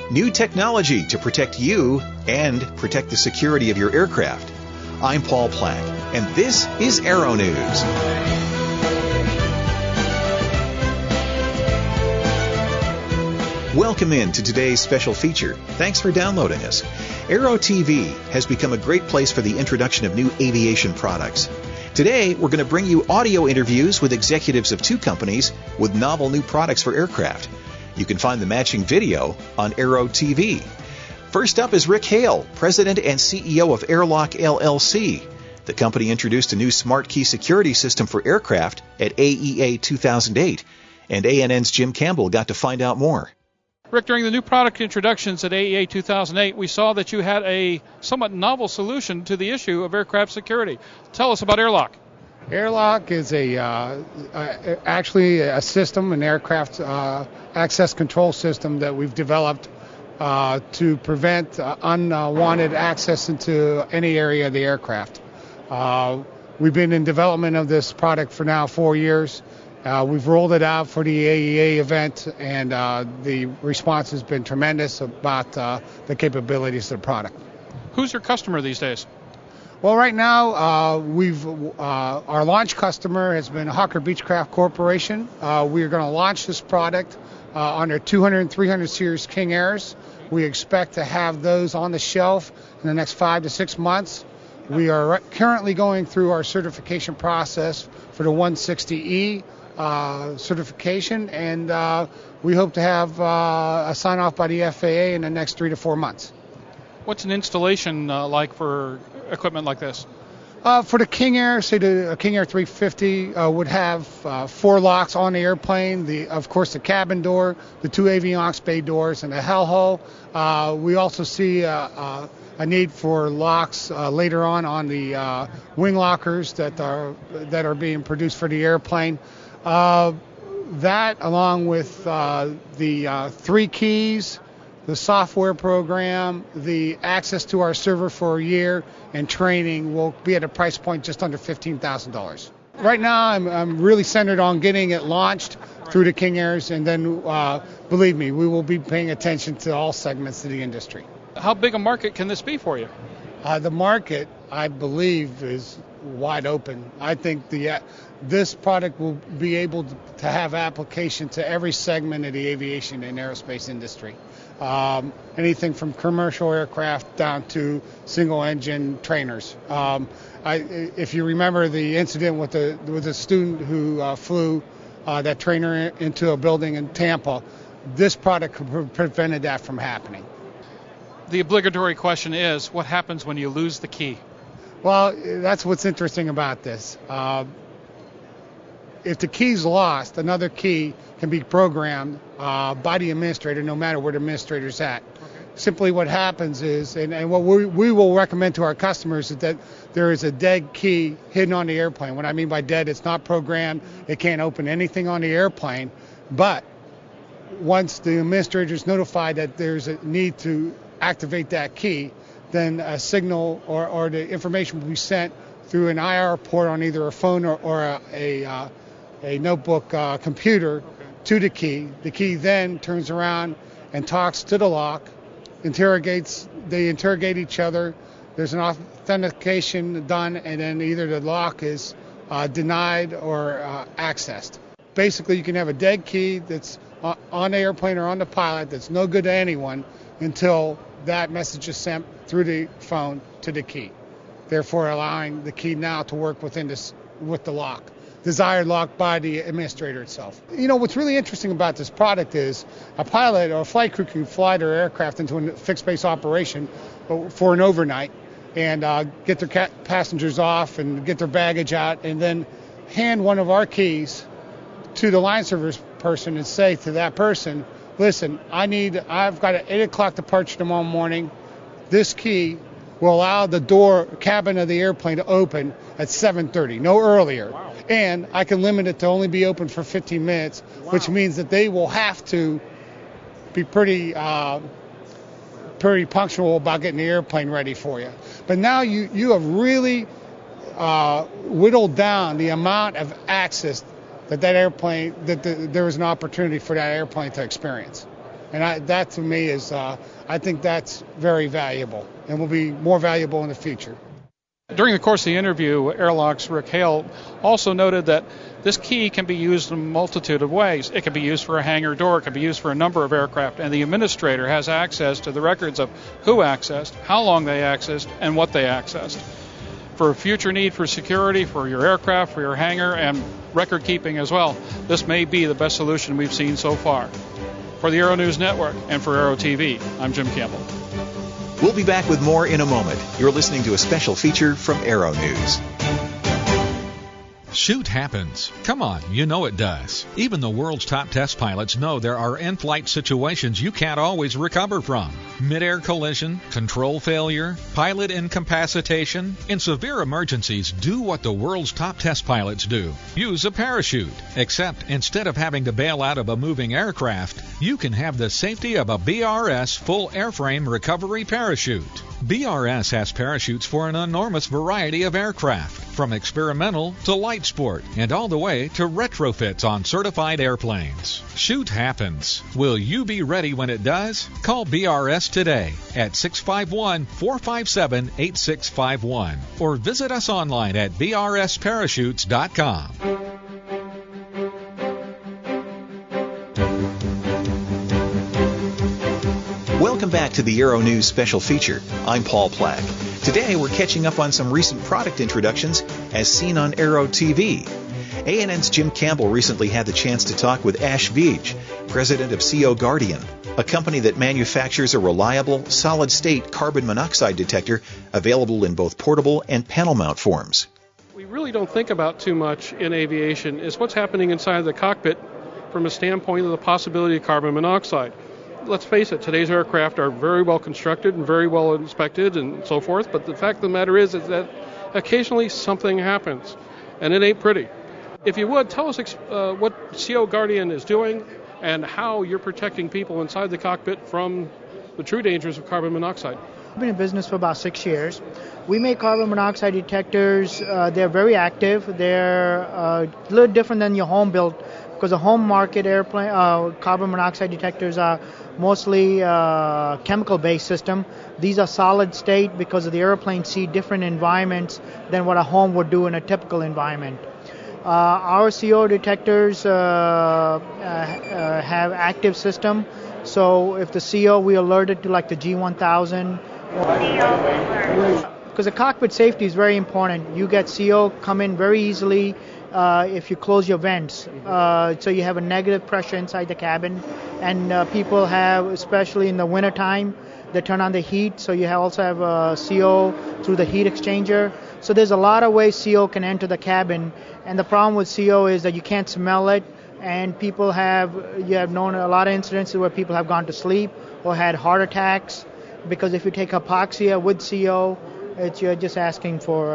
New technology to protect you and protect the security of your aircraft. I'm Paul Plack, and this is Aero News. Welcome in to today's special feature. Thanks for downloading us. Aero TV has become a great place for the introduction of new aviation products. Today, we're going to bring you audio interviews with executives of two companies with novel new products for aircraft. You can find the matching video on Aero TV. First up is Rick Hale, President and CEO of Airlock LLC. The company introduced a new smart key security system for aircraft at AEA 2008, and ANN's Jim Campbell got to find out more. Rick, during the new product introductions at AEA 2008, we saw that you had a somewhat novel solution to the issue of aircraft security. Tell us about Airlock. Airlock is actually a system, an aircraft access control system that we've developed to prevent unwanted access into any area of the aircraft. We've been in development of this product for now 4 years. We've rolled it out for the AEA event, and the response has been tremendous about the capabilities of the product. Who's your customer these days? Well, right now, our launch customer has been Hawker Beechcraft Corporation. We are going to launch this product on their 200 and 300 series King Airs. We expect to have those on the shelf in the next 5 to 6 months. We are currently going through our certification process for the 160E certification, and we hope to have a sign-off by the FAA in the next 3 to 4 months. What's an installation like for equipment like this? For the King Air, say the King Air 350 would have 4 locks on the airplane, of course the cabin door, the 2 avionics bay doors, and the hell hull. We also see a need for locks later on the wing lockers that are being produced for the airplane. That, along with the 3 keys, the software program, the access to our server for a year, and training will be at a price point just under $15,000. Right now, I'm really centered on getting it launched through the King Airs, and then, believe me, we will be paying attention to all segments of the industry. How big a market can this be for you? The market, I believe, is wide open. I think this product will be able to have application to every segment of the aviation and aerospace industry. Anything from commercial aircraft down to single-engine trainers. If you remember the incident with the student who flew that trainer into a building in Tampa, this product could have prevented that from happening. The obligatory question is, what happens when you lose the key? Well, that's what's interesting about this. If the key's lost, another key can be programmed by the administrator, no matter where the administrator's at. Okay. Simply what happens is, and what we will recommend to our customers is that there is a dead key hidden on the airplane. What I mean by dead, it's not programmed. It can't open anything on the airplane. But once the administrator is notified that there's a need to activate that key, then a signal or the information will be sent through an IR port on either a phone or a notebook computer to the key. The key then turns around and talks to the lock, they interrogate each other, there's an authentication done, and then either the lock is denied or accessed. Basically, you can have a dead key that's on the airplane or on the pilot that's no good to anyone until that message is sent through the phone to the key, therefore allowing the key now to work with the lock, desired lock by the administrator itself. You know, what's really interesting about this product is a pilot or a flight crew can fly their aircraft into a fixed base operation for an overnight and get their passengers off and get their baggage out, and then hand one of our keys to the line service person and say to that person, listen, I've got an 8 o'clock departure tomorrow morning. This key will allow the cabin of the airplane to open at 7:30, no earlier. Wow. And I can limit it to only be open for 15 minutes, wow, which means that they will have to be pretty punctual about getting the airplane ready for you. But now you have really whittled down the amount of access that airplane, there was an opportunity for that airplane to experience. And that to me is, I think that's very valuable and will be more valuable in the future. During the course of the interview, Airlock's Rick Hale also noted that this key can be used in a multitude of ways. It can be used for a hangar door. It can be used for a number of aircraft. And the administrator has access to the records of who accessed, how long they accessed, and what they accessed. For future need for security, for your aircraft, for your hangar, and record keeping as well, this may be the best solution we've seen so far. For the Aero News Network and for Aero TV, I'm Jim Campbell. We'll be back with more in a moment. You're listening to a special feature from Aero News. Shoot happens. Come on, you know it does. Even the world's top test pilots know there are in-flight situations you can't always recover from. Mid-air collision, control failure, pilot incapacitation. In severe emergencies, do what the world's top test pilots do. Use a parachute. Except instead of having to bail out of a moving aircraft, you can have the safety of a BRS full airframe recovery parachute. BRS has parachutes for an enormous variety of aircraft, from experimental to light sport, and all the way to retrofits on certified airplanes. Shoot happens. Will you be ready when it does? Call BRS today at 651-457-8651 or visit us online at brsparachutes.com. Welcome back to the Aero News special feature. I'm Paul Plack. Today we're catching up on some recent product introductions as seen on Aero TV. ANN's Jim Campbell recently had the chance to talk with Ash Veej, president of CO Guardian, a company that manufactures a reliable, solid-state carbon monoxide detector available in both portable and panel mount forms. We really don't think about too much in aviation is what's happening inside the cockpit from a standpoint of the possibility of carbon monoxide. Let's face it, today's aircraft are very well constructed and very well inspected and so forth, but the fact of the matter is that occasionally something happens, and it ain't pretty. If you would, tell us what CO Guardian is doing and how you're protecting people inside the cockpit from the true dangers of carbon monoxide. I've been in business for about 6 years. We make carbon monoxide detectors. They're very active. They're a little different than your home built, because the home market airplane carbon monoxide detectors are mostly chemical-based system. These are solid state because the airplanes see different environments than what a home would do in a typical environment. Our CO detectors have active system, so if the CO, we alert it to like the G1000. Because the cockpit safety is very important. You get CO come in very easily if you close your vents. So you have a negative pressure inside the cabin, and people have, especially in the wintertime, they turn on the heat, so you also have CO through the heat exchanger. So there's a lot of ways CO can enter the cabin, and the problem with CO is that you can't smell it, and you have known a lot of incidences where people have gone to sleep or had heart attacks, because if you take hypoxia with CO, you're just asking for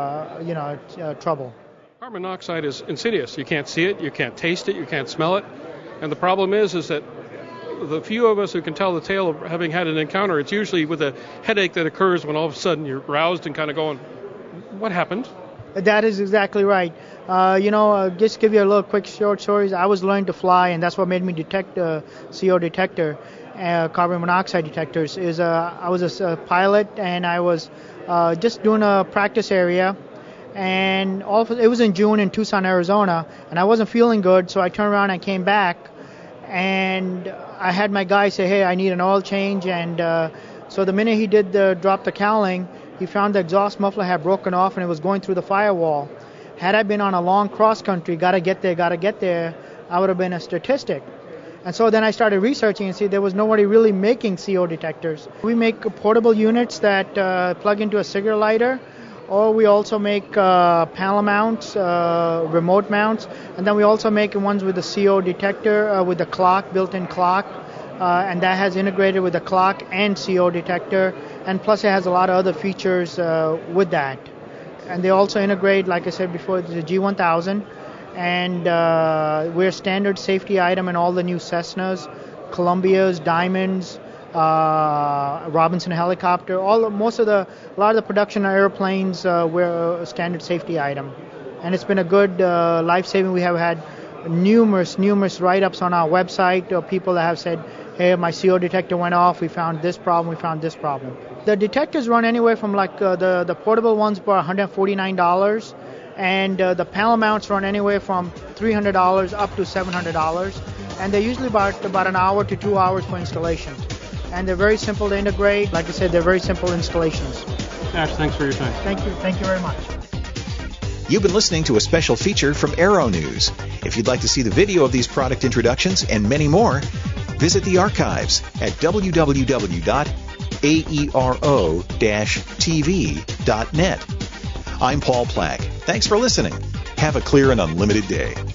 trouble. Carbon monoxide is insidious. You can't see it, you can't taste it, you can't smell it. And the problem is that the few of us who can tell the tale of having had an encounter, it's usually with a headache that occurs when all of a sudden you're roused and kind of going, what happened? That is exactly right. Just give you a little quick short stories. I was learning to fly, and that's what made me detect CO detector, carbon monoxide detectors. I was a pilot, and I was just doing a practice area. And it was in June in Tucson, Arizona, and I wasn't feeling good, so I turned around and came back, and I had my guy say, hey, I need an oil change, and so the minute he did drop the cowling, he found the exhaust muffler had broken off and it was going through the firewall. Had I been on a long cross country, gotta get there, I would have been a statistic. And so then I started researching and see there was nobody really making CO detectors. We make portable units that plug into a cigarette lighter, or we also make panel mounts, remote mounts, and then we also make ones with the CO detector with the clock, built-in clock, and that has integrated with the clock and CO detector, and plus it has a lot of other features with that. And they also integrate, like I said before, the G1000, and we're a standard safety item in all the new Cessnas, Columbias, Diamonds, Robinson helicopter, a lot of the production airplanes we're a standard safety item, and it's been a good life-saving. We have had numerous write-ups on our website of people that have said, hey, my CO detector went off, we found this problem. The detectors run anywhere from like the portable ones for $149, and the panel mounts run anywhere from $300 up to $700, and they're usually about an hour to 2 hours for installation. And they're very simple to integrate. Like I said, they're very simple installations. Ash, thanks for your time. Thank you very much. You've been listening to a special feature from Aero News. If you'd like to see the video of these product introductions and many more, visit the archives at www.aero-tv.net. I'm Paul Plack. Thanks for listening. Have a clear and unlimited day.